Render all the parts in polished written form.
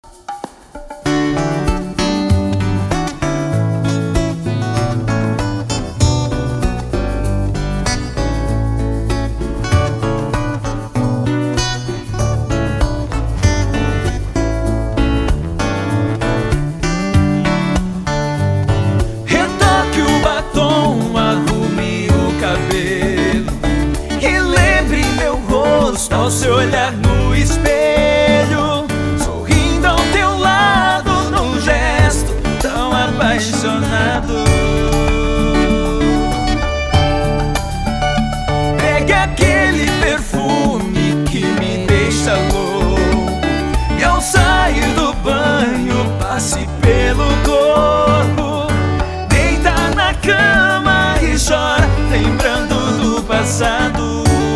Ao se olhar no espelho, sorrindo ao teu lado, num gesto tão apaixonado. Pegue aquele perfume que me deixa louco, e ao sair do banho passe pelo corpo. Deita na cama e chora, lembrando do passado.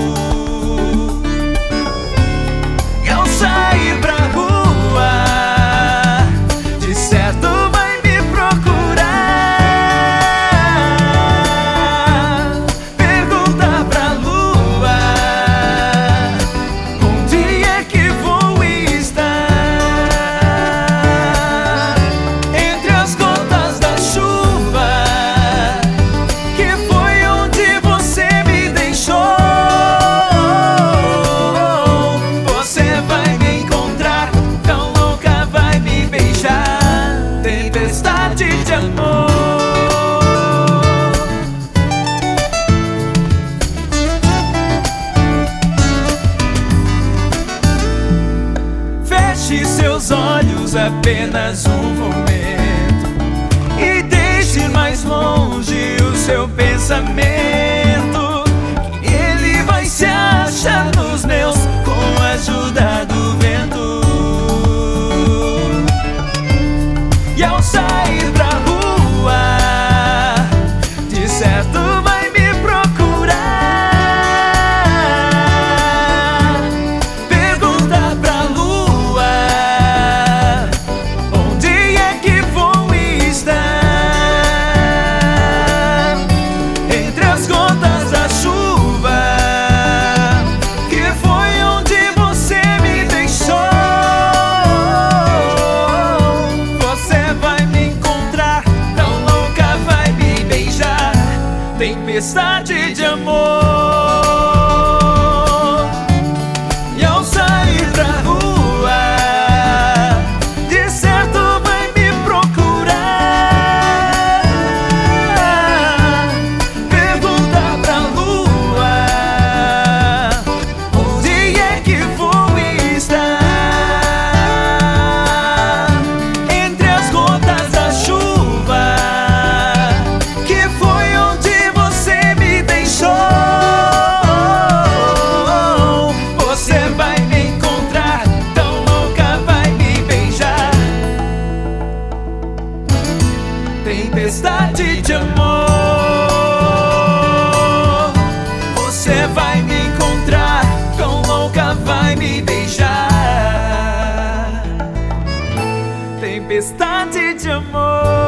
Sair pra rua, de certo vai me procurar. Pergunta pra lua, onde é que vou estar? Entre as gotas da chuva, que foi onde você me deixou. Você vai tempestade de amor. Feche seus olhos apenas um momento e deixe mais longe o seu pensamento, que ele vai se achar nos meus com a ajuda do vento. E ao sair pra rua, de certo vai me procurar. Pergunta pra lua, onde é que vou estar? Entre as gotas da chuva, que foi onde você me deixou. Tempestade de amor. E ao sair pra rua, de certo vai me procurar. Pergunta pra lua, onde é que vou estar? Entre as gotas da chuva, que foi onde você vai me encontrar, tão louca vai me beijar. Tempestade de amor. Você vai me encontrar, tão louca vai me beijar. Tempestade de amor.